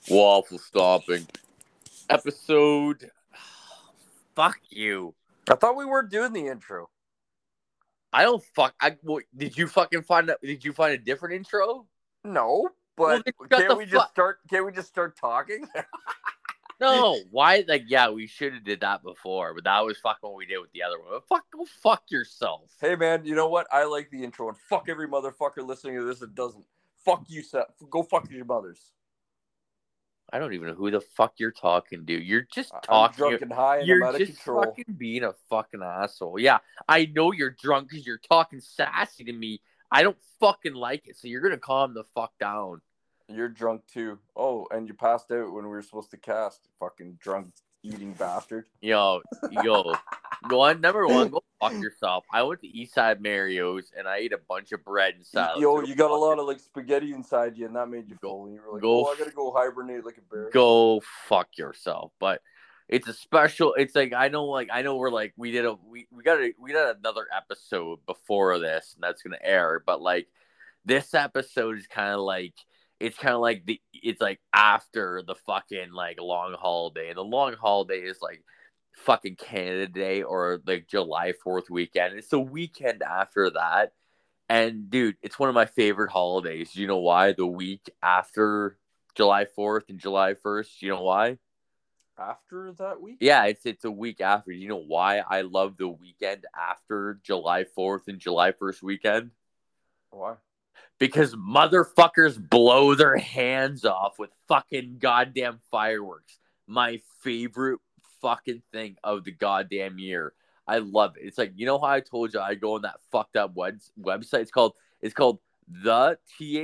Waffle stomping. Episode. Fuck you. I thought we weren't doing the intro. I don't fuck. Did you fucking find that? Did you find a different intro? No, but can't we just start talking? No, why? Like, yeah, we should have did that before, but that was fucking what we did with the other one. But go fuck yourself. Hey, man, you know what? I like the intro, and fuck every motherfucker listening to this that doesn't. Fuck you, Seth. Go fuck your mothers. I don't even know who the fuck you're talking to. You're just talking. I'm drunk and high, and you're I'm out of just control. fucking being a fucking asshole. Yeah, I know you're drunk because you're talking sassy to me. I don't fucking like it, so you're gonna calm the fuck down. You're drunk too. Oh, and you passed out when we were supposed to cast. Fucking drunk eating bastard. Yo. Number one, go fuck yourself. I went to Eastside Mario's and I ate a bunch of bread and salad. Yo, you got a lot of like spaghetti inside you, and that made you full. And you were like, I gotta go hibernate like a bear. Go fuck yourself. But it's a special. It's like I know we're like we did another episode before this, and that's gonna air. But like this episode is kind of like. It's kind of like it's like after the fucking like long holiday, and the long holiday is like fucking Canada Day or like July 4th weekend. It's the weekend after that, and dude, it's one of my favorite holidays. You know why? The week after July 4th and July 1st. You know why? After that week? Yeah, it's a week after. You know why I love the weekend after July 4th and July 1st weekend? Why? Because motherfuckers blow their hands off with fucking goddamn fireworks. My favorite fucking thing of the goddamn year. I love it. It's like, you know how I told you I go on that fucked up website? It's called the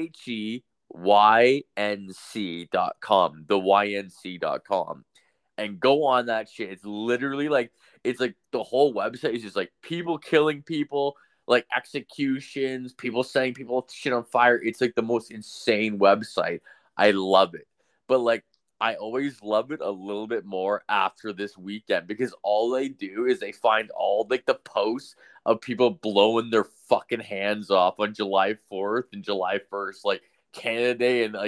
THEYNC.com. The YNC.com. And go on that shit. It's literally like, it's like the whole website is just like people killing people. Like executions, people setting people shit on fire. It's like the most insane website. I love it. But like, I always love it a little bit more after this weekend because all they do is they find all like the posts of people blowing their fucking hands off on July 4th and July 1st, like Canada Day and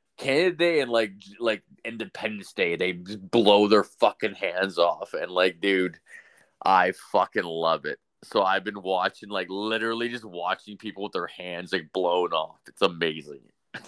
like Independence Day. They just blow their fucking hands off. And like, dude, I fucking love it. So I've been watching, like, literally just watching people with their hands, like, blown off. It's amazing.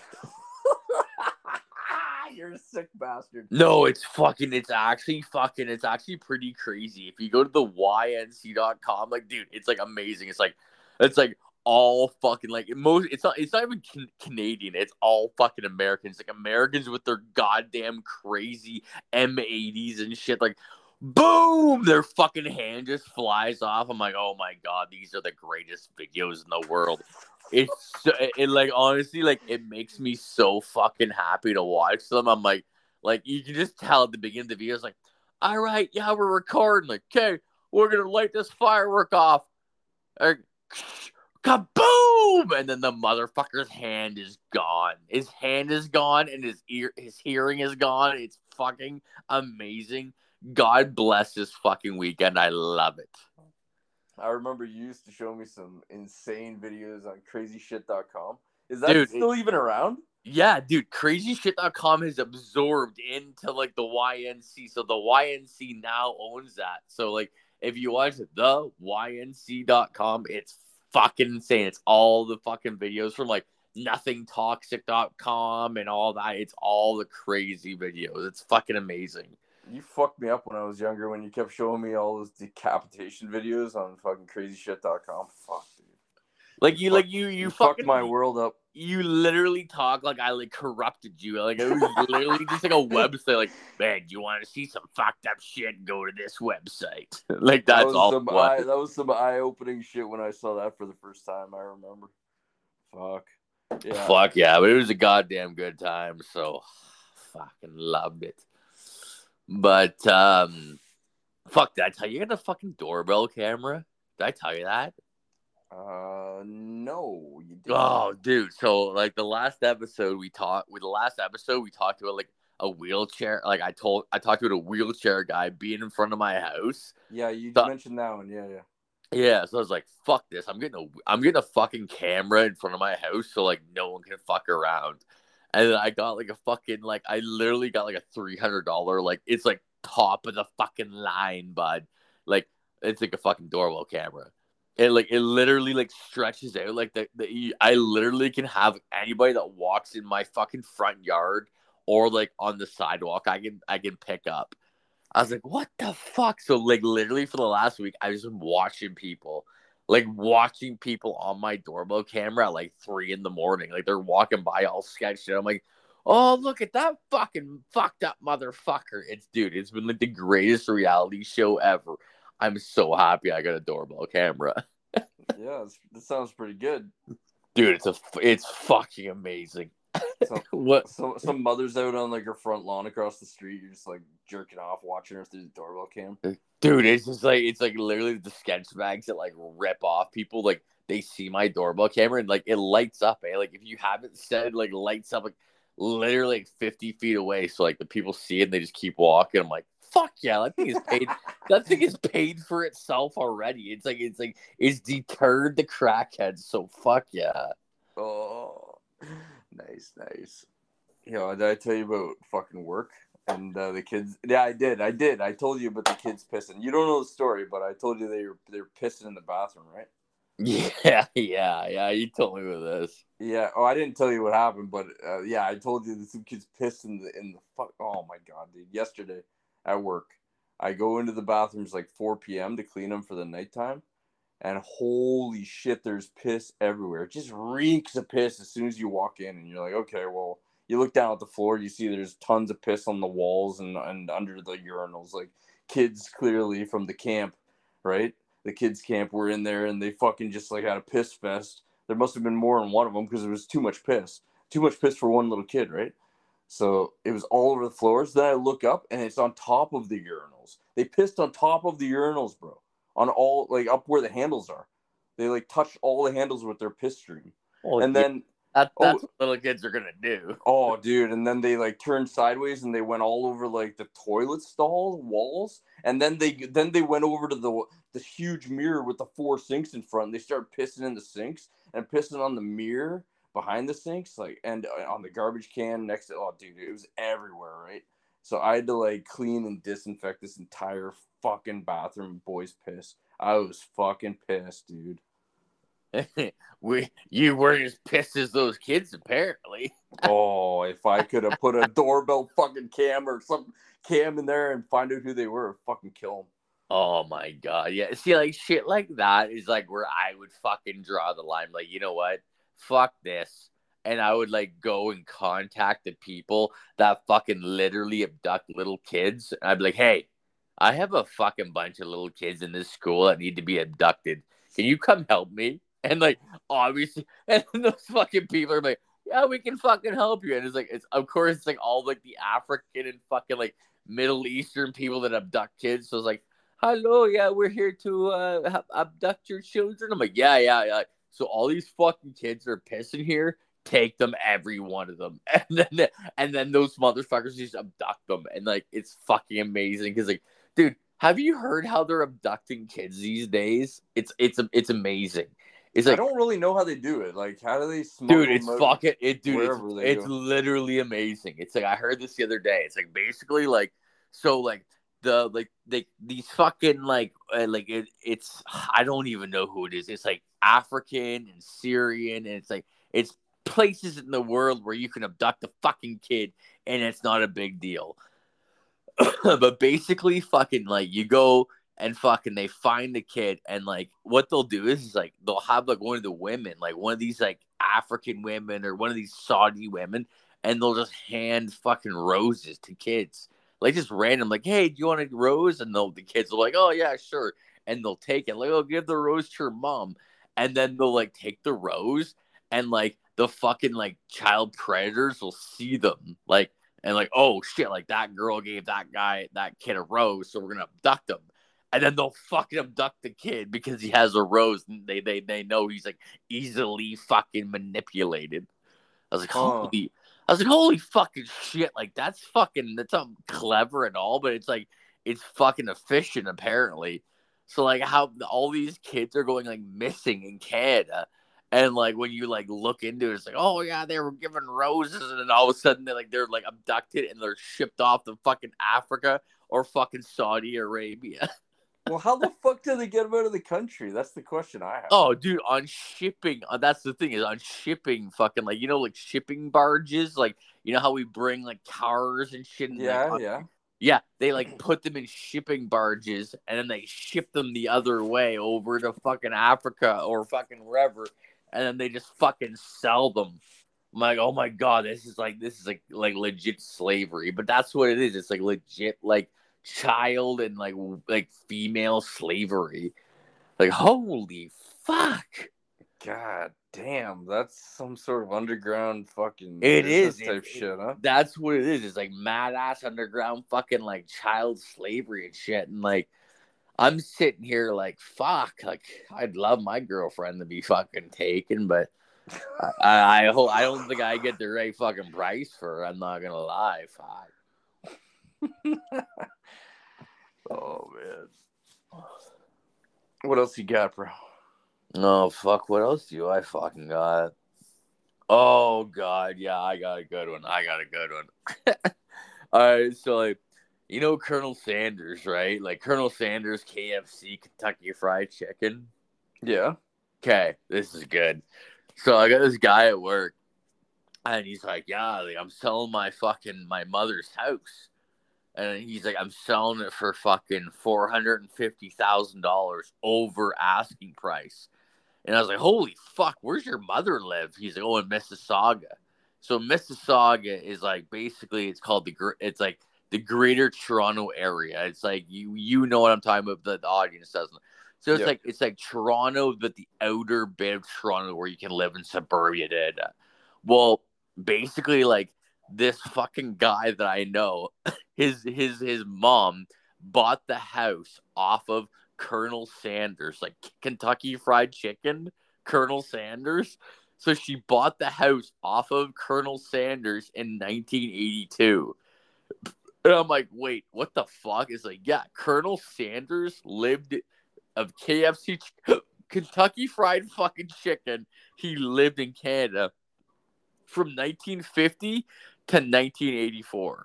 You're a sick bastard. No, it's actually pretty crazy. If you go to the YNC.com, like, dude, it's, like, amazing. It's like all fucking, like, it's not even Canadian. It's all fucking Americans. Like, Americans with their goddamn crazy M80s and shit, like, boom! Their fucking hand just flies off. I'm like, oh my god, these are the greatest videos in the world. It like honestly, like it makes me so fucking happy to watch them. I'm like you can just tell at the beginning of the video, it's like, all right, yeah, we're recording. Like, okay, we're gonna light this firework off. Kaboom! And then the motherfucker's hand is gone. His hand is gone, and his hearing is gone. It's fucking amazing. God bless this fucking weekend. I love it. I remember you used to show me some insane videos on crazyshit.com. Is that still even around? Yeah, dude. Crazyshit.com has absorbed into like the YNC. So the YNC now owns that. So like if you watch the YNC.com, it's fucking insane. It's all the fucking videos from like nothingtoxic.com and all that. It's all the crazy videos. It's fucking amazing. You fucked me up when I was younger when you kept showing me all those decapitation videos on fucking crazyshit.com. Fuck, dude. You fucked my world up. You literally talk like I like corrupted you. Like it was literally just like a website. Like, man, do you want to see some fucked up shit? Go to this website. Like that's all. That was some eye-opening shit when I saw that for the first time. I remember. Fuck. Yeah. Fuck yeah, but it was a goddamn good time. So, fucking loved it. But fuck, did I tell you got a fucking doorbell camera? Did I tell you that? No, you didn't. Oh, dude. So like the last episode we talked about like a wheelchair. Like I talked about a wheelchair guy being in front of my house. Yeah, you mentioned that one. Yeah. Yeah, so I was like, fuck this. I'm getting a fucking camera in front of my house so like no one can fuck around. And then I got like a fucking like I literally got like a $300 like it's like top of the fucking line, bud. Like it's like a fucking doorbell camera. It literally like stretches out like I literally can have anybody that walks in my fucking front yard or like on the sidewalk I can pick up. I was like, what the fuck? So like literally for the last week, I was watching people on my doorbell camera at like 3 a.m. Like they're walking by all sketched out. I'm like, oh look at that fucking fucked up motherfucker. It's been like the greatest reality show ever. I'm so happy I got a doorbell camera. Yeah, that sounds pretty good. Dude, it's fucking amazing. What? Some mother's out on like her front lawn across the street. You're just like jerking off, watching her through the doorbell cam. Dude, it's like literally the sketch bags that like rip off people. Like they see my doorbell camera and like it lights up. Like if you haven't said it, like lights up like literally like 50 feet away. So like the people see it and they just keep walking. I'm like, fuck yeah, that thing is paid. That thing is paid for itself already. It's deterred the crackheads. So fuck yeah. Oh, nice. Did I tell you about fucking work and the kids? Yeah, I did. I told you about the kids pissing. You don't know the story, but I told you they're pissing in the bathroom, right? Yeah. You told me about this. Yeah. Oh, I didn't tell you what happened, but yeah, I told you that some kids pissed in the fuck. Oh my god, dude! Yesterday at work, I go into the bathrooms like 4 p.m. to clean them for the nighttime. And holy shit, there's piss everywhere. It just reeks of piss as soon as you walk in. And you're like, okay, well, you look down at the floor, you see there's tons of piss on the walls and under the urinals. Like, kids clearly from the camp, right? The kids' camp were in there and they fucking just like had a piss fest. There must have been more than one of them because there was too much piss. Too much piss for one little kid, right? So it was all over the floors. Then I look up and it's on top of the urinals. They pissed on top of the urinals, bro. On all like up where the handles are. They like touched all the handles with their piss stream. Oh, and yeah. then that's what little kids are gonna do. Oh, dude! And then they like turned sideways and they went all over like the toilet stall walls. And then they went over to the huge mirror with the 4 sinks in front. And they started pissing in the sinks and pissing on the mirror behind the sinks, like and on the garbage can next to. Oh, dude! It was everywhere, right? So I had to like clean and disinfect this entire fucking bathroom. Boys piss. I was fucking pissed, dude. You weren't as pissed as those kids, apparently. Oh, if I could have put a doorbell fucking cam or some cam in there and find out who they were, fucking kill them. Oh my god, yeah. See, like shit like that is like where I would fucking draw the line. Like, you know what? Fuck this. And I would like go and contact the people that fucking literally abduct little kids. And I'd be like, hey, I have a fucking bunch of little kids in this school that need to be abducted. Can you come help me? And like, obviously, and those fucking people are like, yeah, we can fucking help you. And it's of course, it's like all like the African and fucking like Middle Eastern people that abduct kids. So it's like, hello, yeah, we're here to abduct your children. I'm like, yeah. So all these fucking kids are pissing here. Take them, every one of them, and then those motherfuckers just abduct them, and like it's fucking amazing because like, dude, have you heard how they're abducting kids these days? It's amazing. It's like I don't really know how they do it. Like, how do they smuggle? Dude, it's fucking it, dude. It's go. Literally amazing. It's like I heard this the other day. It's like basically like so like these fucking it's I don't even know who it is. It's like African and Syrian, and it's places in the world where you can abduct a fucking kid and it's not a big deal. But basically, fucking like you go and fucking they find the kid and like what they'll do is like they'll have like one of the women, like one of these like African women or one of these Saudi women, and they'll just hand fucking roses to kids. Like just random, like, hey, do you want a rose? And the kids are like, oh yeah, sure. And they'll take it, like, oh, give the rose to your mom. And then they'll like take the rose and like the fucking like child predators will see them like and like, oh shit, like that girl gave that kid a rose, so we're gonna abduct him. And then they'll fucking abduct the kid because he has a rose and they know he's like easily fucking manipulated. I was like, holy fucking shit, like that's something clever and all, but it's fucking efficient apparently. So like how all these kids are going like missing in Canada. And like when you like look into it, it's like, oh yeah, they were given roses, and then all of a sudden they're like abducted and they're shipped off to fucking Africa or fucking Saudi Arabia. Well, how the fuck did they get them out of the country? That's the question I have. Oh, dude, on shipping, that's the thing is on shipping, fucking like like shipping barges, like how we bring like cars and shit. And, Yeah, like, yeah. yeah, they like put them in shipping barges and then they ship them the other way over to fucking Africa or fucking wherever, and then they just fucking sell them. I'm like, oh my god, this is like legit slavery, but that's what it is. It's like legit like child and like female slavery. Like, holy fuck. God damn, that's some sort of underground fucking It business is type shit, huh? That's what it is. It's like mad ass underground fucking like child slavery and shit. And like I'm sitting here like fuck, like I'd love my girlfriend to be fucking taken, but I don't think I get the right fucking price for her. I'm not gonna lie. Fuck. Oh man. What else you got, bro? Oh fuck, what else do I fucking got? Oh god, yeah, I got a good one. Alright, so like Colonel Sanders, right? Like Colonel Sanders KFC Kentucky Fried Chicken. Yeah. Okay, this is good. So I got this guy at work and he's like, yeah, like, I'm selling my mother's house. And he's like, I'm selling it for fucking $450,000 over asking price. And I was like, holy fuck, where's your mother live? He's like, oh, in Mississauga. So Mississauga is like basically it's called it's like the Greater Toronto area. It's like you know what I'm talking about, but the audience doesn't. So it's like Toronto, but the outer bit of Toronto where you can live in suburbia. Well, basically like this fucking guy that I know, his mom bought the house off of Colonel Sanders, like Kentucky Fried Chicken, Colonel Sanders. So she bought the house off of Colonel Sanders in 1982. And I'm like, wait, what the fuck? It's like, yeah, Colonel Sanders lived of KFC, Kentucky Fried fucking Chicken. He lived in Canada from 1950 to 1984.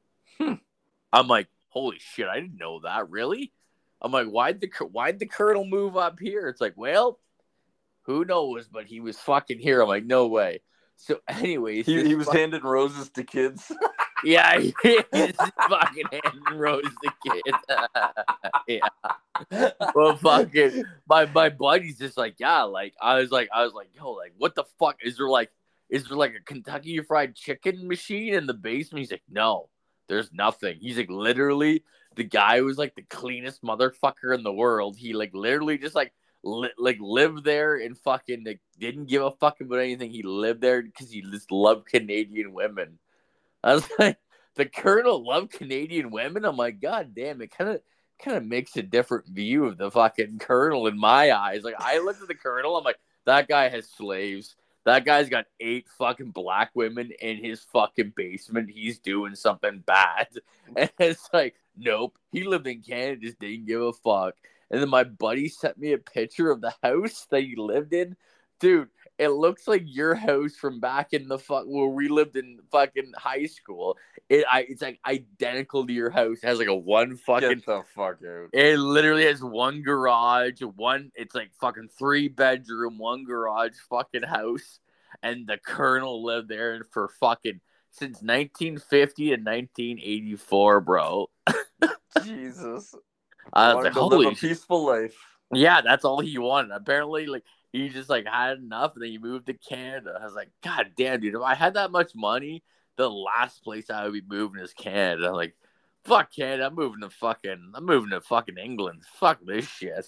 I'm like, holy shit, I didn't know that. Really? I'm like, why'd the Colonel move up here? It's like, well, who knows? But he was fucking here. I'm like, no way. So, anyways, he was handing roses to kids. Yeah, he's fucking handing roses to kids. Yeah. Well, fucking my buddy's just like, yeah, like I was like, yo, like, what the fuck? Is there like a Kentucky Fried Chicken machine in the basement? He's like, no, there's nothing. He's like, literally, the guy was like the cleanest motherfucker in the world. He like literally just like lived there and fucking like, didn't give a fuck about anything. He lived there because he just loved Canadian women. I was like, the Colonel loved Canadian women. I'm like, god damn, it kind of makes a different view of the fucking Colonel in my eyes. Like I looked at the Colonel, I'm like, that guy has slaves. That guy's got 8 fucking black women in his fucking basement. He's doing something bad. And it's like, nope. He lived in Canada, just didn't give a fuck. And then my buddy sent me a picture of the house that he lived in. Dude, it looks like your house from back in the where we lived in fucking high school. It's like identical to your house. It has like a one fucking. Get the fuck out. It literally has one garage, it's like fucking 3-bedroom, one garage fucking house, and the Colonel lived there for fucking since 1950 to 1984, bro. Jesus. I was like, holy, live a peaceful life. Yeah, that's all he wanted. Apparently, like he just like had enough, and then he moved to Canada. I was like, god damn, dude, if I had that much money, the last place I would be moving is Canada. Like, fuck Canada, I'm moving to fucking England. Fuck this shit.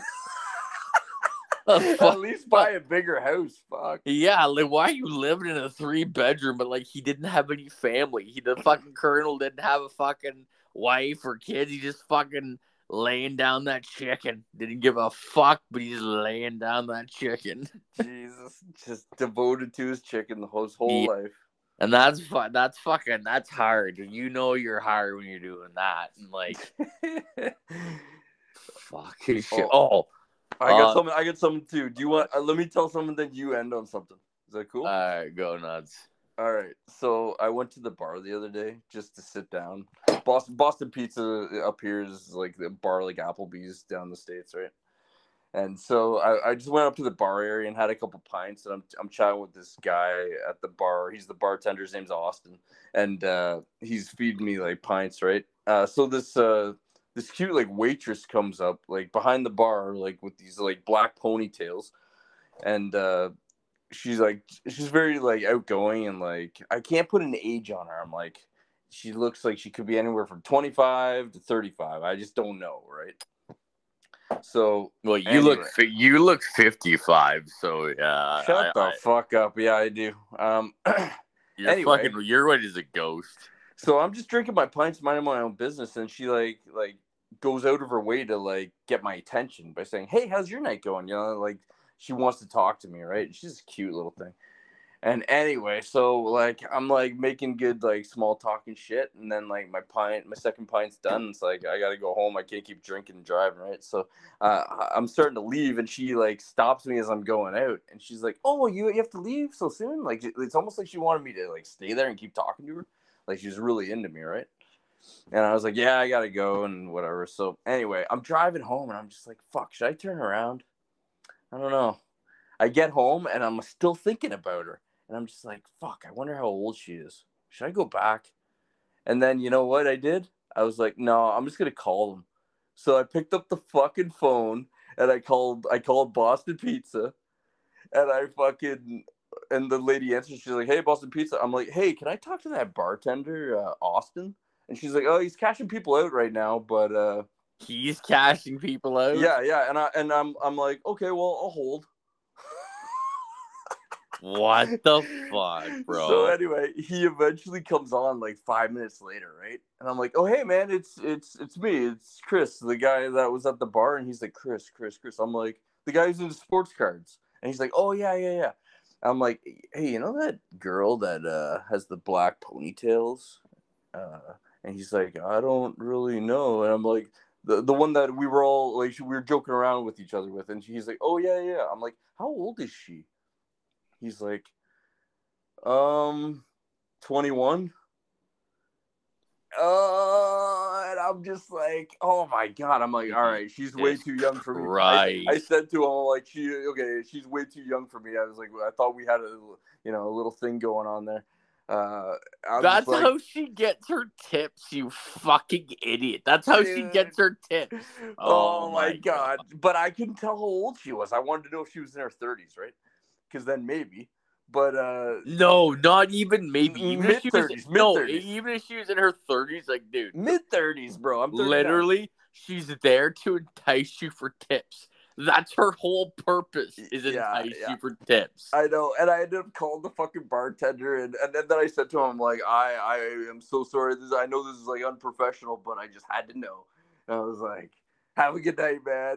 At least buy a bigger house. Fuck. Yeah, like why are you living in a 3-bedroom? But like he didn't have any family. The fucking Colonel didn't have a fucking wife or kids. He just fucking laying down that chicken. Didn't give a fuck, but he's laying down that chicken. Jesus, just devoted to his chicken his whole life. And that's hard. You know you're hard when you're doing that. And like, fucking shit. Oh, I got something. I got something too. Do you want? Let me tell something. Then you end on something. Is that cool? All right, go nuts. All right. So I went to the bar the other day just to sit down. Boston Pizza up here is like the bar like Applebee's down in the States, right? And so I just went up to the bar area and had a couple pints, and I'm chatting with this guy at the bar. He's the bartender. His name's Austin, and he's feeding me like pints, right? So this cute like waitress comes up like behind the bar, like with these like black ponytails, and she's very like outgoing, and like I can't put an age on her. I'm like, she looks like she could be anywhere from 25 to 35. I just don't know, right? So well, you look 55. So yeah, shut the fuck up. Yeah, I do. You're right as a ghost. So I'm just drinking my pints, minding my own business, and she like goes out of her way to like get my attention by saying, "Hey, how's your night going?" You know, like she wants to talk to me, right? She's a cute little thing. And anyway, so like I'm like making good like small talking shit, and then like my second pint's done. It's like I gotta go home. I can't keep drinking and driving, right? So I'm starting to leave, and she like stops me as I'm going out, and she's like, "Oh, you have to leave so soon?" Like it's almost like she wanted me to like stay there and keep talking to her, like she's really into me, right? And I was like, "Yeah, I gotta go and whatever." So anyway, I'm driving home, and I'm just like, "Fuck, should I turn around?" I don't know. I get home, and I'm still thinking about her. And I'm just like, fuck, I wonder how old she is. Should I go back? And then you know what I did? I was like, no, I'm just going to call them. So I picked up the fucking phone and I called Boston Pizza. And and the lady answers. She's like, hey, Boston Pizza. I'm like, hey, can I talk to that bartender, Austin? And she's like, oh, he's cashing people out right now, but he's cashing people out. Yeah. And I'm like, okay, well, I'll hold. What the fuck, bro? So anyway, he eventually comes on like 5 minutes later, right? And I'm like, oh hey man, it's me, it's Chris, the guy that was at the bar. And he's like, Chris. I'm like, the guy who's into sports cards. And he's like, oh yeah. I'm like, hey, you know that girl that has the black ponytails? And he's like, I don't really know. And I'm like, the one that we were all like, we were joking around with each other with. And he's like, oh yeah. I'm like, how old is she? He's like, 21. And I'm just like, oh my god. I'm like, all right, she's way too young for me. Right. I said to him, I'm like, she's way too young for me. I was like, I thought we had a little thing going on there. That's like, how she gets her tips, you fucking idiot. That's how she gets her tips. Oh my god. But I couldn't tell how old she was. I wanted to know if she was in her 30s, right? Because then maybe. But no, not even maybe. Even mid-30s. Even if she was in her 30s, like, dude, mid-30s, bro. I'm 39. Literally, she's there to entice you for tips. That's her whole purpose, is entice you for tips. I know, and I ended up calling the fucking bartender, and then I said to him, like, I am so sorry. I know this is like unprofessional, but I just had to know. And I was like, have a good night, man.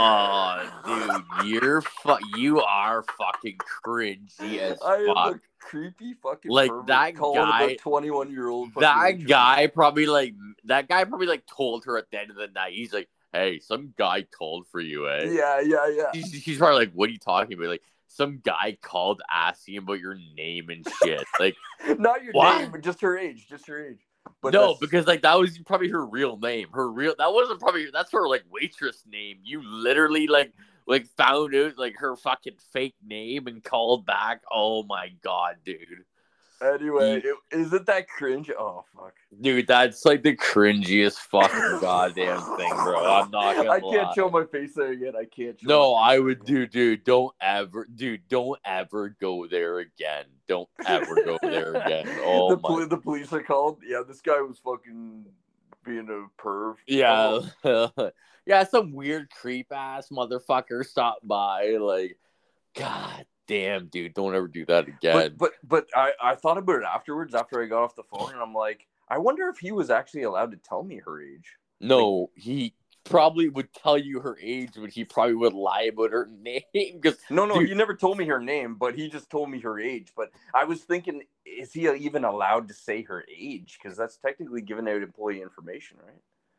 Oh, dude, you are fucking cringy as fuck. I am a creepy fucking like that guy, 21-year-old. That guy probably told her at the end of the night. He's like, "Hey, some guy called for you, eh?" Yeah. She's probably like, "What are you talking about?" Like, some guy called asking about your name and shit. Like, not your name, but just her age. But no, because like that was probably her real name. That's her like waitress name. You literally like found out like her fucking fake name and called back. Oh my god, dude. Anyway, isn't that cringe? Oh fuck, dude, that's like the cringiest fucking goddamn thing, bro. I'm not gonna. I can't show my face there again. I can't. No, I would, dude. Don't ever go there again. Don't ever go there again. Oh my. The police are called. Yeah, this guy was fucking being a perv. Yeah, yeah. Some weird creep ass motherfucker stopped by. Like, god damn, dude, don't ever do that again. But I thought about it afterwards after I got off the phone, and I'm like, I wonder if he was actually allowed to tell me her age. No, he probably would tell you her age, but he probably would lie about her name. Because dude, he never told me her name, but he just told me her age. But I was thinking, is he even allowed to say her age? Because that's technically giving out employee information, right?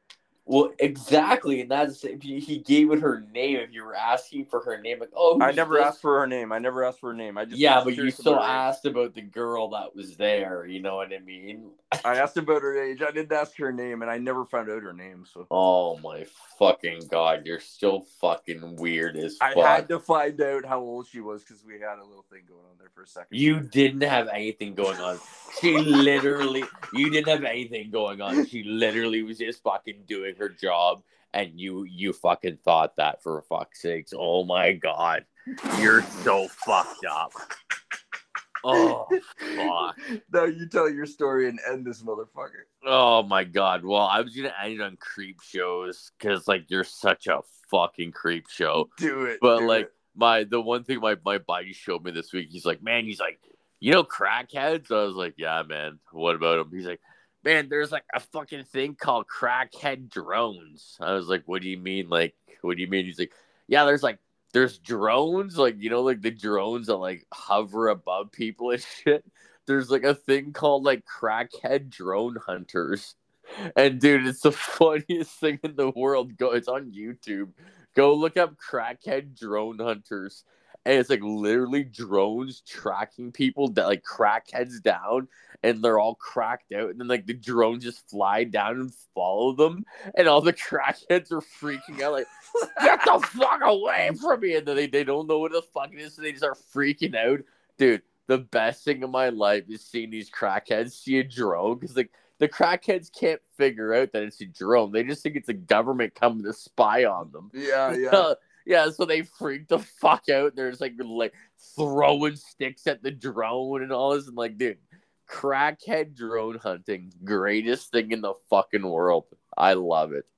Well, exactly, and that's he gave it her name. If you were asking for her name, like, oh, I who's never this? asked for her name. I just Yeah, was but you curious still about her age. asked about the girl that was there. You know what I mean? I asked about her age. I didn't ask her name, and I never found out her name. So Oh my fucking god, you're still fucking weird as I fuck. had to find out how old she was because we had a little thing going on there for a second. You didn't have anything going on. You didn't have anything going on. She literally was just fucking doing her job, and you fucking thought that, for fuck's sakes. Oh my god, you're so fucked up. Oh fuck. Now you tell your story and end this motherfucker. Oh my god. Well, I was gonna end it on creep shows because like you're such a fucking creep show. Do it. But do like it. the one thing my buddy showed me this week, he's like, you know crackheads? I was like, yeah, man. What about them? He's like, man, there's like a fucking thing called crackhead drones. I was like, what do you mean? Like, what do you mean? He's like, yeah, there's drones, like, you know, like the drones that like hover above people and shit. There's like a thing called like crackhead drone hunters. And dude, it's the funniest thing in the world. It's on YouTube. Go look up crackhead drone hunters. And it's like literally drones tracking people that like crackheads down, and they're all cracked out, and then like the drones just fly down and follow them, and all the crackheads are freaking out like, get the fuck away from me, and then they don't know what the fuck it is, so they just are freaking out. Dude, the best thing of my life is seeing these crackheads see a drone, because like the crackheads can't figure out that it's a drone. They just think it's a government coming to spy on them. Yeah. Yeah, so they freak the fuck out. There's like throwing sticks at the drone and all this, and like, dude, crackhead drone hunting, greatest thing in the fucking world. I love it.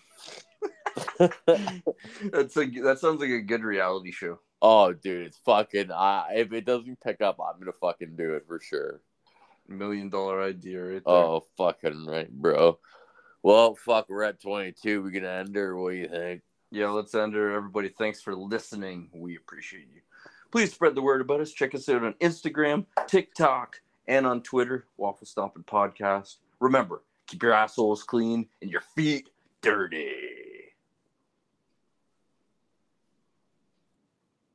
That sounds like a good reality show. Oh, dude, it's fucking. If it doesn't pick up, I'm gonna fucking do it for sure. $1 million idea right there. Oh, fucking right, bro. Well, fuck, we're at 22. We gonna end her? What do you think? Yeah, let's end her. Everybody, thanks for listening. We appreciate you. Please spread the word about us. Check us out on Instagram, TikTok, and on Twitter, Waffle Stomping Podcast. Remember, keep your assholes clean and your feet dirty.